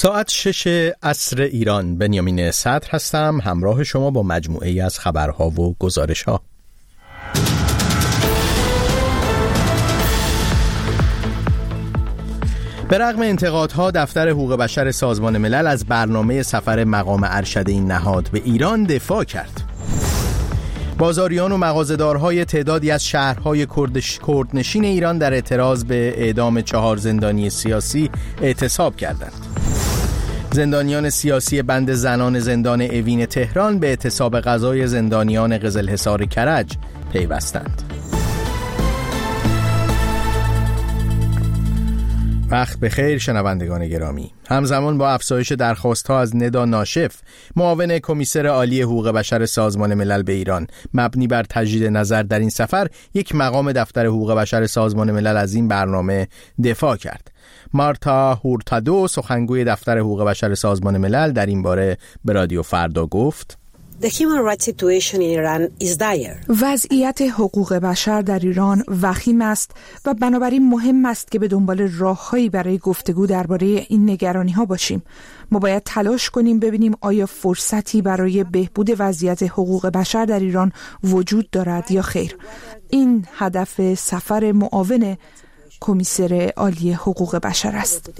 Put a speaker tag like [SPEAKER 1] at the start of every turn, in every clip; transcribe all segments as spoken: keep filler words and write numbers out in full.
[SPEAKER 1] ساعت شش عصر ایران. بنیامین صدر هستم، همراه شما با مجموعه ای از خبرها و گزارش‌ها. به رغم انتقادها، دفتر حقوق بشر سازمان ملل از برنامه سفر مقام ارشد این نهاد به ایران دفاع کرد. بازاریان و مغازه‌دارهای تعدادی از شهرهای کردش کردنشین ایران در اعتراض به اعدام چهار زندانی سیاسی اعتصاب کردند. زندانیان سیاسی بند زنان زندان اوین تهران به اعتصاب قضای زندانیان قزلحصار کرج پیوستند. وقت بخیر شنوندگان گرامی. همزمان با افزایش درخواست‌ها از ندا ناشف، معاون کمیسر عالی حقوق بشر سازمان ملل به ایران، مبنی بر تجدید نظر در این سفر، یک مقام دفتر حقوق بشر سازمان ملل از این برنامه دفاع کرد. مارتا هورتادو، سخنگوی دفتر حقوق بشر سازمان ملل، در این باره به رادیو فردا گفت:
[SPEAKER 2] The human rights situation in Iran is dire.
[SPEAKER 3] وضعیت حقوق بشر در ایران وخیم است و بنابراین مهم است که به دنبال راههایی برای گفتگو درباره این نگرانی‌ها باشیم. ما باید تلاش کنیم ببینیم آیا فرصتی برای بهبود وضعیت حقوق بشر در ایران وجود دارد یا خیر. این هدف سفر معاون کمیسر عالی حقوق بشر است.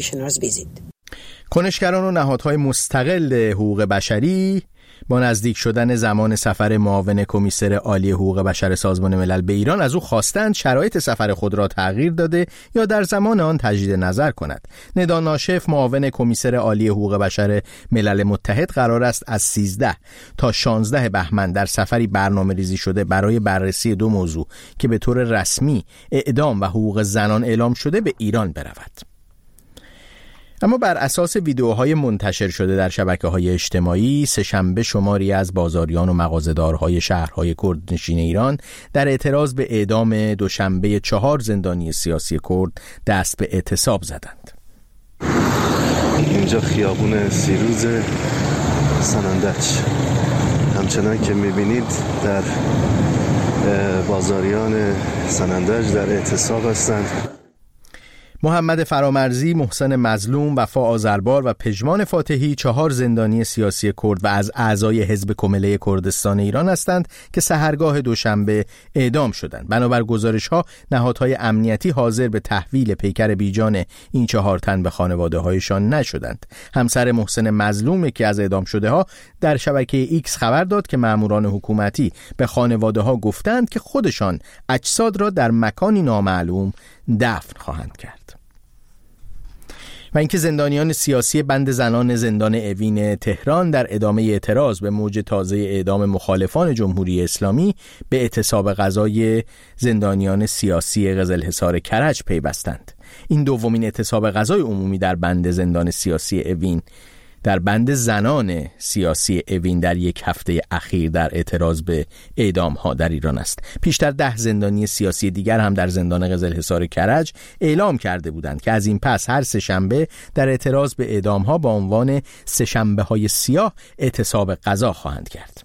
[SPEAKER 1] کنشگران و نهادهای مستقل حقوق بشری با نزدیک شدن زمان سفر معاون کمیسر عالی حقوق بشر سازمان ملل به ایران از او خواستند شرایط سفر خود را تغییر داده یا در زمان آن تجدید نظر کند. ندا ناشف، معاون کمیسر عالی حقوق بشر ملل متحد، قرار است از سیزده تا شانزده بهمن در سفری برنامه ریزی شده برای بررسی دو موضوع که به طور رسمی اعدام و حقوق زنان اعلام شده به ایران برود. اما بر اساس ویدیوهای منتشر شده در شبکه‌های اجتماعی، سه‌شنبه شماری از بازاریان و مغازه‌دارهای شهرهای کردنشین ایران در اعتراض به اعدام دوشنبه چهار زندانی سیاسی کرد دست به اعتصاب زدند.
[SPEAKER 4] اینجا خیابون سیروز سنندج، همچنان که می‌بینید در بازاریان سنندج در اعتصاب هستند.
[SPEAKER 1] محمد فرامرزی، محسن مظلوم، وفا آذربار و پژمان فاتحی، چهار زندانی سیاسی کرد و از اعضای حزب کمله کردستان ایران هستند که سحرگاه دوشنبه اعدام شدند. بنابر گزارش‌ها، نهادهای امنیتی حاضر به تحویل پیکر بیجان این چهار تن به خانواده‌هایشان نشدند. همسر محسن مظلوم که از اعدام شده ها در شبکه ایکس خبر داد که ماموران حکومتی به خانواده‌ها گفتند که خودشان اجساد را در مکانی نامعلوم دفن خواهند کرد. و اینکه زندانیان سیاسی بند زنان زندان اوین تهران در ادامه اعتراض به موج تازه اعدام مخالفان جمهوری اسلامی به اعتصاب قضای زندانیان سیاسی قزلحصار کرج پیوستند. این دومین اعتصاب قضای عمومی در بند زندان سیاسی اوین در بند زنان سیاسی اوین در یک هفته اخیر در اعتراض به اعدام ها در ایران است. پیشتر ده زندانی سیاسی دیگر هم در زندان قزلحصار کرج اعلام کرده بودند که از این پس هر سه شنبه در اعتراض به اعدام ها با عنوان سه شنبه های سیاه اعتصاب قضا خواهند کرد.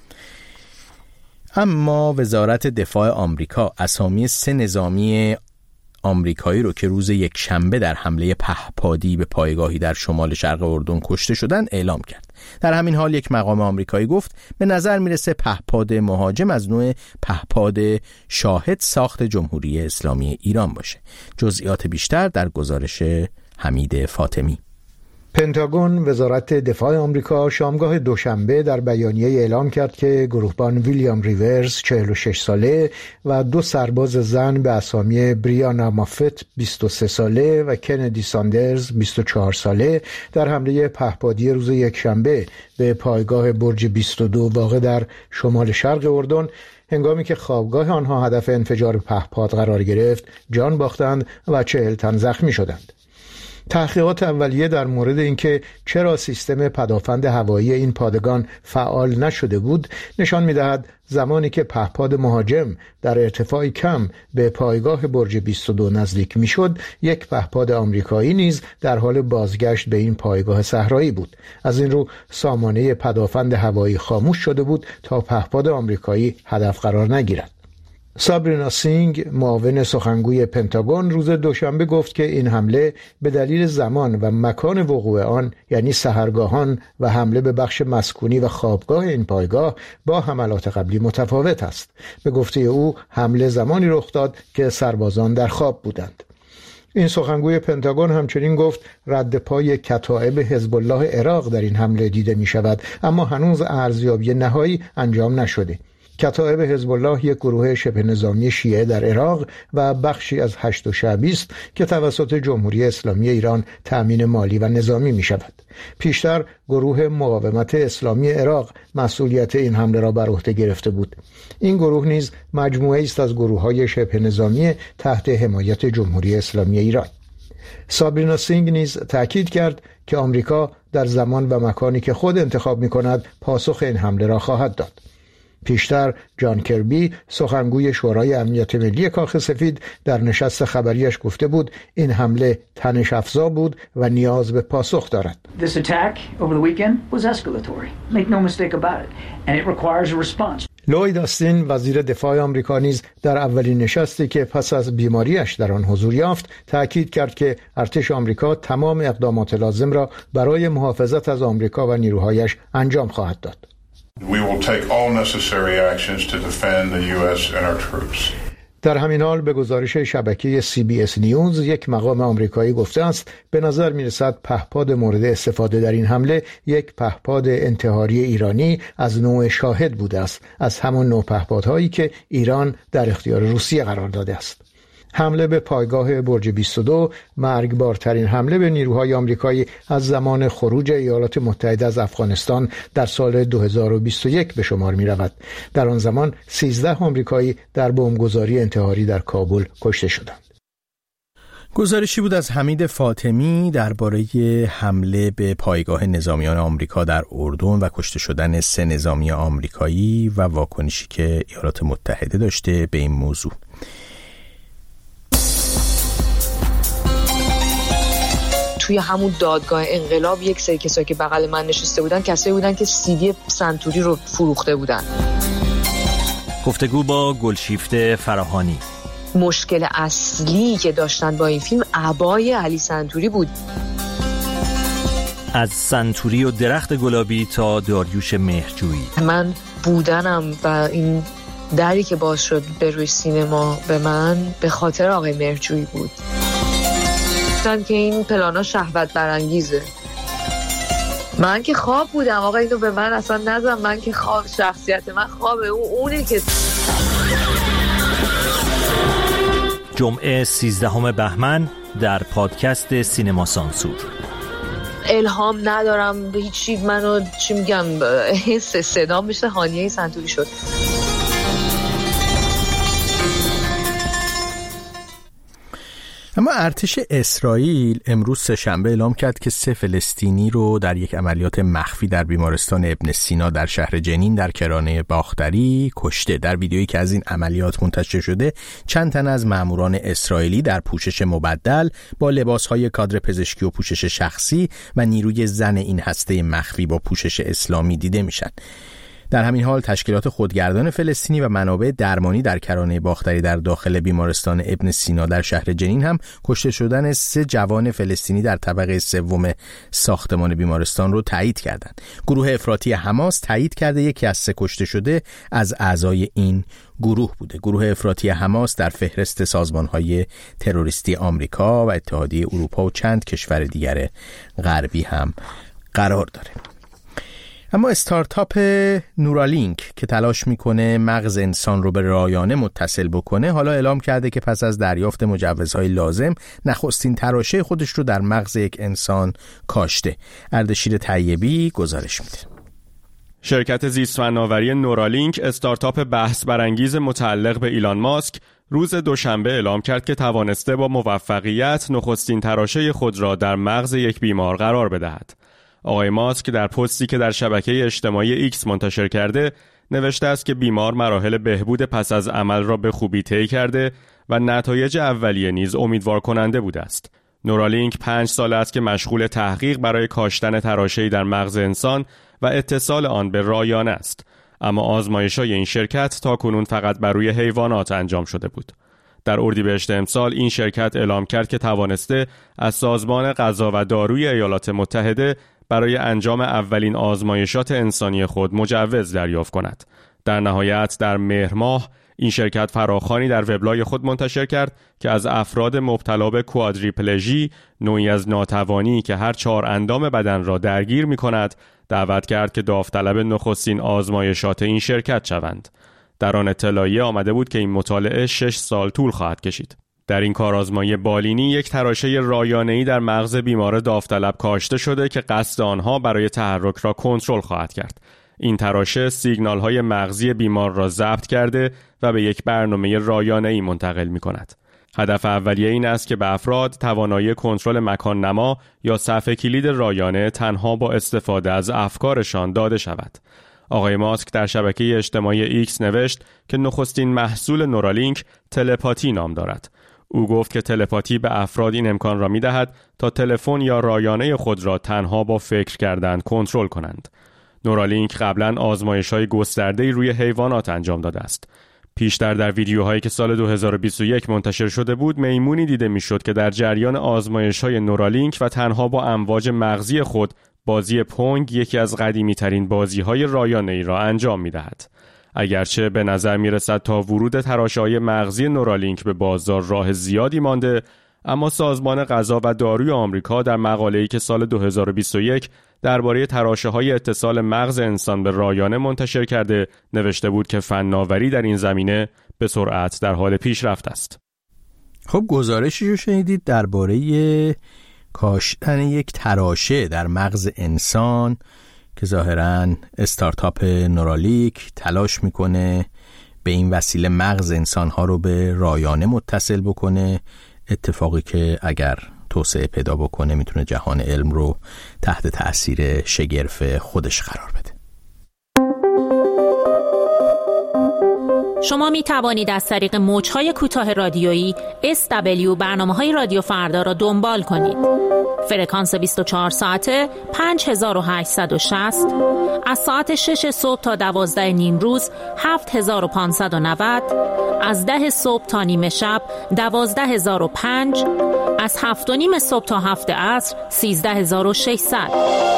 [SPEAKER 1] اما وزارت دفاع آمریکا اسامی سه نظامی آمریکایی رو که روز یک شنبه در حمله پهپادی به پایگاهی در شمال شرق اردن کشته شدند اعلام کرد. در همین حال یک مقام آمریکایی گفت به نظر میرسه پهپاد مهاجم از نوع پهپاد شاهد ساخت جمهوری اسلامی ایران باشه. جزئیات بیشتر در گزارش حمید فاطمی.
[SPEAKER 5] پنتاگون، وزارت دفاع آمریکا، شامگاه دوشنبه در بیانیه اعلام کرد که گروهبان ویلیام ریورز چهل و شش ساله و دو سرباز زن به اسامی بریانا مافت بیست و سه ساله و کندی ساندرز بیست و چهار ساله در حمله پهپادی روز یکشنبه به پایگاه برج بیست و دو واقع در شمال شرق اردن هنگامی که خوابگاه آنها هدف انفجار پهپاد قرار گرفت جان باختند و چهل تن زخمی شدند. تحقیقات اولیه در مورد اینکه چرا سیستم پدافند هوایی این پادگان فعال نشده بود نشان می‌دهد زمانی که پهپاد مهاجم در ارتفاع کم به پایگاه برج بیست و دو نزدیک میشد، یک پهپاد آمریکایی نیز در حال بازگشت به این پایگاه صحرایی بود. از این رو سامانه پدافند هوایی خاموش شده بود تا پهپاد آمریکایی هدف قرار نگیرد. سابرینا سینگ، معاون سخنگوی پنتاگون، روز دوشنبه گفت که این حمله به دلیل زمان و مکان وقوع آن، یعنی سحرگاهان و حمله به بخش مسکونی و خوابگاه این پایگاه، با حملات قبلی متفاوت است. به گفته او حمله زمانی رخ داد که سربازان در خواب بودند. این سخنگوی پنتاگون همچنین گفت رد پای کتائب حزب الله عراق در این حمله دیده می شود، اما هنوز ارزیابی نهایی انجام نشده. کتائب حزب الله یک گروه شبه نظامی شیعه در عراق و بخشی از هشت شعبی است که توسط جمهوری اسلامی ایران تأمین مالی و نظامی می شود. پیشتر گروه مقاومت اسلامی عراق مسئولیت این حمله را بر عهده گرفته بود. این گروه نیز مجموعه است از گروه‌های شبه نظامی تحت حمایت جمهوری اسلامی ایران. سابرینا سینگ نیز تأکید کرد که آمریکا در زمان و مکانی که خود انتخاب می‌کند پاسخ این حمله را خواهد داد. پیشتر جان کربی، سخنگوی شورای امنیت ملی کاخ سفید، در نشست خبریش گفته بود این حمله تنش افزا بود و نیاز به پاسخ دارد.
[SPEAKER 6] This attack over the weekend was escalatory. Make no mistake about it. And it requires a response.
[SPEAKER 5] لوید آستین، وزیر دفاع آمریکا، نیز در اولین نشستی که پس از بیماریش در آن حضور یافت تأکید کرد که ارتش آمریکا تمام اقدامات لازم را برای محافظت از آمریکا و نیروهایش انجام خواهد داد.
[SPEAKER 7] We will take all necessary actions to defend the U S and our troops.
[SPEAKER 5] در همین حال به گزارش شبکه سی بی اس نیوز یک مقام آمریکایی گفته است به نظر می‌رسد پهپاد مورد استفاده در این حمله یک پهپاد انتحاری ایرانی از نوع شاهد بوده است، از همان نوع پهپادهایی که ایران در اختیار روسیه قرار داده است. حمله به پایگاه برج بیست و دو مرگبارترین حمله به نیروهای آمریکایی از زمان خروج ایالات متحده از افغانستان در سال دو هزار و بیست و یک به شمار می رود. در آن زمان سیزده آمریکایی در بمبگذاری انتحاری در کابل کشته شدند.
[SPEAKER 1] گزارشی بود از حمید فاطمی درباره حمله به پایگاه نظامیان آمریکا در اردن و کشته شدن سه نظامی آمریکایی و واکنشی که ایالات متحده داشته به این موضوع.
[SPEAKER 8] توی همون دادگاه انقلاب یک سری کسایی که بغل من نشسته بودن کسایی بودن که سی دی سنتوری رو فروخته بودن.
[SPEAKER 9] گفتگو با گلشیفته فراهانی.
[SPEAKER 8] مشکل اصلی که داشتن با این فیلم عبای علی سنتوری بود.
[SPEAKER 9] از سنتوری و درخت گلابی تا داریوش مهرجویی.
[SPEAKER 8] من بودنم و این دری که باز شد به روی سینما به من به خاطر آقای مهرجویی بود. گفتن که این پلانا شهوت برانگیزه. من که خواب بودم آقا، اینو به من اصلا نزن، من که خواب، شخصیت من خوابه، اون اونه که.
[SPEAKER 9] جمعه سیزدهم بهمن در پادکست سینما سانسور.
[SPEAKER 8] الهام ندارم به هیچی، منو چی میگم حس صدا میشه هانیه سنتوری شد.
[SPEAKER 1] اما ارتش اسرائیل امروز سه‌شنبه اعلام کرد که سه فلسطینی رو در یک عملیات مخفی در بیمارستان ابن سینا در شهر جنین در کرانه باختری کشته. در ویدیویی که از این عملیات منتشر شده چند تن از ماموران اسرائیلی در پوشش مبدل با لباس‌های کادر پزشکی و پوشش شخصی و نیروی زن این هسته مخفی با پوشش اسلامی دیده میشن. در همین حال تشکیلات خودگردان فلسطینی و منابع درمانی در کرانه باختری در داخل بیمارستان ابن سینا در شهر جنین هم کشته شدن سه جوان فلسطینی در طبقه سوم ساختمان بیمارستان رو تایید کردند. گروه افراطی حماس تایید کرده یکی از سه کشته شده از اعضای این گروه بوده. گروه افراطی حماس در فهرست سازمان‌های تروریستی آمریکا و اتحادیه اروپا و چند کشور دیگر غربی هم قرار داره. اما استارتاپ نورالینک که تلاش میکنه مغز انسان رو به رایانه متصل بکنه حالا اعلام کرده که پس از دریافت مجوزهای لازم نخستین تراشه خودش رو در مغز یک انسان کاشته. اردشیر طیبی گزارش میده.
[SPEAKER 10] شرکت زیست‌فناوری نورالینک، استارتاپ بحث برانگیز متعلق به ایلان ماسک، روز دوشنبه اعلام کرد که توانسته با موفقیت نخستین تراشه خود را در مغز یک بیمار قرار بدهد. آقای ماسک در پستی که در شبکه اجتماعی ایکس منتشر کرده نوشته است که بیمار مراحل بهبود پس از عمل را به خوبی طی کرده و نتایج اولیه نیز امیدوار کننده بوده است. نورالینک پنج سال است که مشغول تحقیق برای کاشتن تراشه‌ای در مغز انسان و اتصال آن به رایانه است. اما آزمایش‌های این شرکت تاکنون فقط بر روی حیوانات انجام شده بود. در اردیبهشت امسال این شرکت اعلام کرد که توانسته از سازمان غذا و داروی ایالات متحده برای انجام اولین آزمایشات انسانی خود مجوز دریافت کند. در نهایت در مهر ماه این شرکت فراخوانی در وبلاگ خود منتشر کرد که از افراد مبتلا به کوادریپلژی، نوعی از ناتوانی که هر چهار اندام بدن را درگیر می کند، دعوت کرد که داوطلب نخستین آزمایشات این شرکت شوند. در آن اطلاعیه آمده بود که این مطالعه شش سال طول خواهد کشید. در این کارآزمایی بالینی یک تراشه رایانه‌ای در مغز بیمار داوطلب کاشته شده که قصد آنها برای تحرک را کنترل خواهد کرد. این تراشه سیگنال‌های مغزی بیمار را ضبط کرده و به یک برنامه رایانه‌ای منتقل می‌کند. هدف اولیه این است که به افراد توانایی کنترل مکان نما یا صفحه کلید رایانه تنها با استفاده از افکارشان داده شود. آقای ماسک در شبکه اجتماعی ایکس نوشت که نخستین محصول نورالینک تلپاتی نام دارد. او گفت که تلپاتی به افراد این امکان را می‌دهد تا تلفن یا رایانه خود را تنها با فکر کردن کنترل کنند. نورالینک قبلا آزمایش‌های گسترده‌ای روی حیوانات انجام داده است. پیشتر در ویدیوهایی که سال دو هزار و بیست و یک منتشر شده بود، میمونی دیده میشد که در جریان آزمایش‌های نورالینک و تنها با امواج مغزی خود بازی پونگ، یکی از قدیمی‌ترین بازی‌های رایانه‌ای را انجام می‌دهد. اگرچه به نظر می‌رسد تا ورود تراشه‌های مغزی نورالینک به بازار راه زیادی مانده، اما سازمان غذا و داروی آمریکا در مقاله‌ای که سال دو هزار و بیست و یک درباره تراشه‌های اتصال مغز انسان به رایانه منتشر کرده نوشته بود که فناوری در این زمینه به سرعت در حال پیشرفت است.
[SPEAKER 1] خب گزارشی رو شنیدید درباره کاشتن یک تراشه در مغز انسان که ظاهراً استارتاپ نورالینک تلاش میکنه به این وسیله مغز انسانها رو به رایانه متصل بکنه، اتفاقی که اگر توسعه پیدا بکنه میتونه جهان علم رو تحت تأثیر شگرف خودش قرار بده.
[SPEAKER 11] شما می توانید از طریق موج‌های کوتاه رادیویی اس دبلیو برنامه‌های رادیو فردا را دنبال کنید. فرکانس بیست و چهار ساعته پنج هزار و هشتصد و شصت، از ساعت شش صبح تا دوازده نیم روز هفت هزار و پانصد و نود، از ده صبح تا نیمه شب دوازده هزار و پنج، از هفت و نیم صبح تا هفت عصر سیزده هزار و ششصد.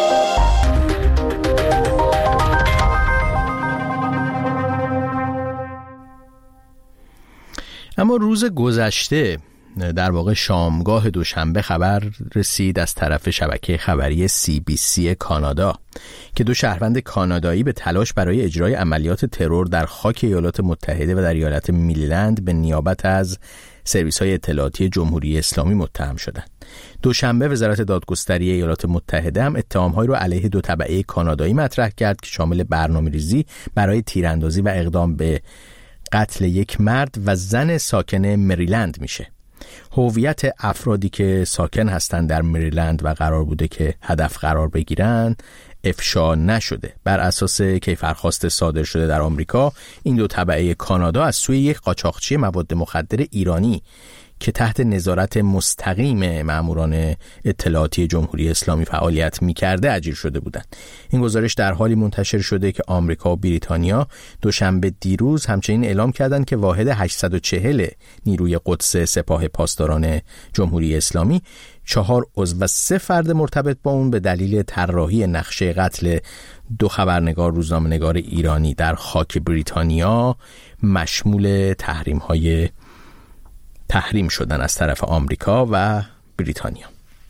[SPEAKER 1] اما روز گذشته در واقع شامگاه دوشنبه خبر رسید از طرف شبکه خبری سی بی سی کانادا که دو شهروند کانادایی به تلاش برای اجرای عملیات ترور در خاک ایالات متحده و در ایالت میریلند به نیابت از سرویس‌های اطلاعاتی جمهوری اسلامی متهم شدند. دوشنبه وزارت دادگستری ایالات متحده هم اتهام‌هایی را علیه دو تبعه کانادایی مطرح کرد که شامل برنامه‌ریزی برای تیراندازی و اقدام به قتل یک مرد و زن ساکن مریلند میشه. هویت افرادی که ساکن هستند در مریلند و قرار بوده که هدف قرار بگیرن افشا نشده. بر اساس کیفرخواست صادر شده در آمریکا، این دو تبعه کانادا از سوی یک قاچاقچی مواد مخدر ایرانی که تحت نظارت مستقیم ماموران اطلاعاتی جمهوری اسلامی فعالیت می‌کرده اجیر شده بودند. این گزارش در حالی منتشر شده که آمریکا و بریتانیا دوشنبه دیروز همچنین اعلام کردند که واحد هشتصد و چهل نیروی قدس سپاه پاسداران جمهوری اسلامی چهار عضو و سه فرد مرتبط با اون به دلیل طراحی نقشه قتل دو خبرنگار روزنامه‌نگار ایرانی در خاک بریتانیا مشمول تحریم‌های تحریم شدن از طرف آمریکا و بریتانیا.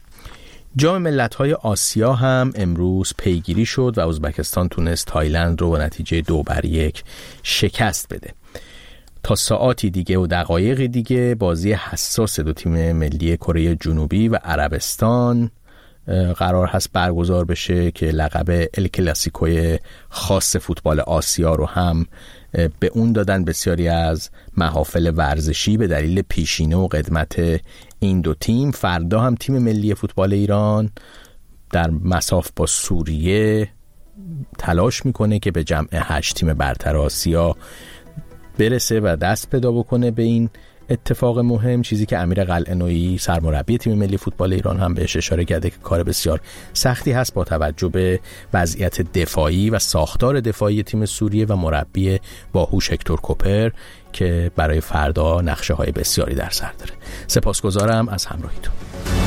[SPEAKER 1] جام ملت‌های آسیا هم امروز پیگیری شد و ازبکستان تونست تایلند رو با نتیجه دو بر یک شکست بده. تا ساعاتی دیگه و دقایقی دیگه بازی حساس دو تیم ملی کره جنوبی و عربستان قرار هست برگزار بشه که لقب ال کلاسیکوی خاص فوتبال آسیا رو هم به اون دادن بسیاری از محافل ورزشی به دلیل پیشینه و قدمت این دو تیم. فردا هم تیم ملی فوتبال ایران در مساف با سوریه تلاش میکنه که به جمع هشت تیم برتر آسیا برسه و دست پیدا بکنه به این اتفاق مهم، چیزی که امیر قلعه‌نویی سرمربی تیم ملی فوتبال ایران هم بهش اشاره کرده که کار بسیار سختی هست با توجه به وضعیت دفاعی و ساختار دفاعی تیم سوریه و مربی باهوش هکتور کوپر که برای فردا نقشه های بسیاری در سر داره. سپاسگزارم از همراهیتون.